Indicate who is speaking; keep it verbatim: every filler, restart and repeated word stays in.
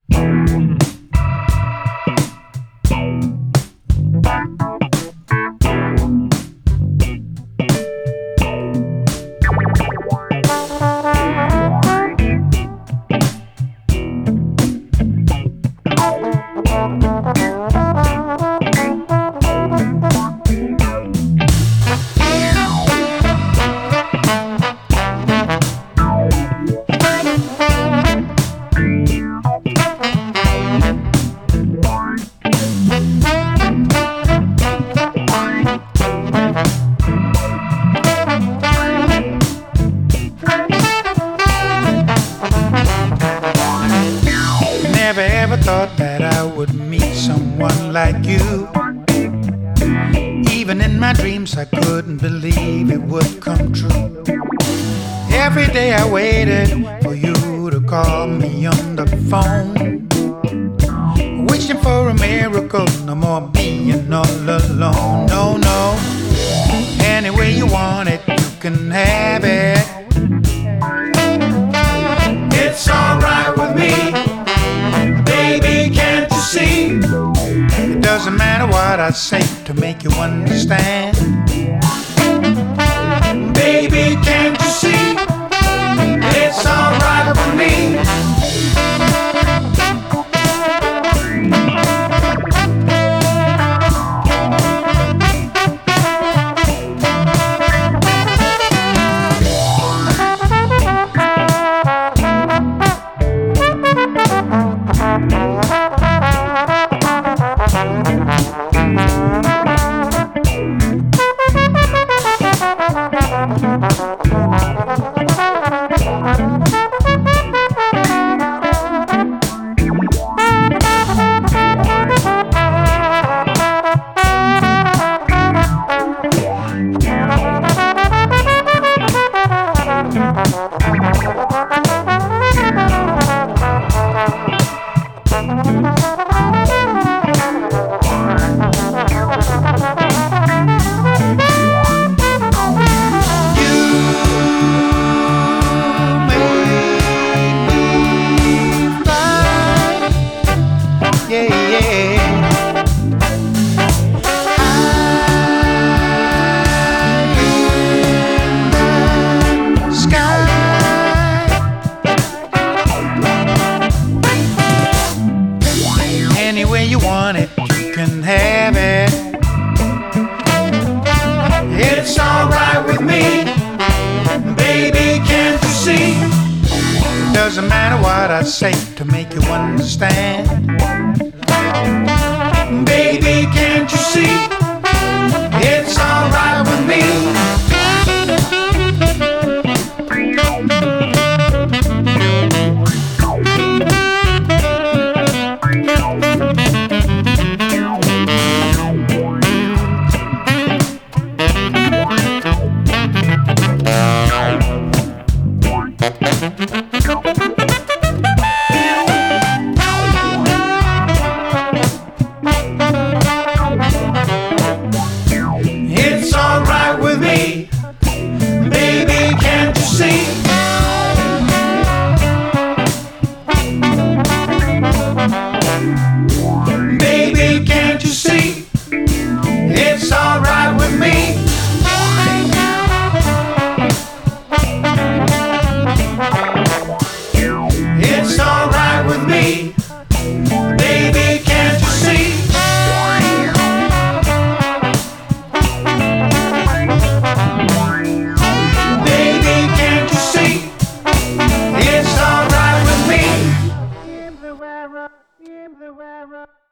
Speaker 1: Never ever thought that I would meet someone like you. Even in my dreams I couldn't believe it would come true. Every day I waited for you to call me on the phone, wishing for a miracle, no more being all alone. No, no, any way you want it, you can have it. It's alright with me, baby, can't you see? It doesn't matter what I say to make you understand. Baby, can't you see? It's alright with me. Any way you want it, you can have it. It's alright with me, baby, can't you see? It doesn't matter what I say to make you understand. Baby, can't you see? It's alright with me. It's alright with me, baby, can't you see? Baby, can't you see? It's alright with me. It's alright with me, baby, can't you see? Baby, can't you see? It's alright with me.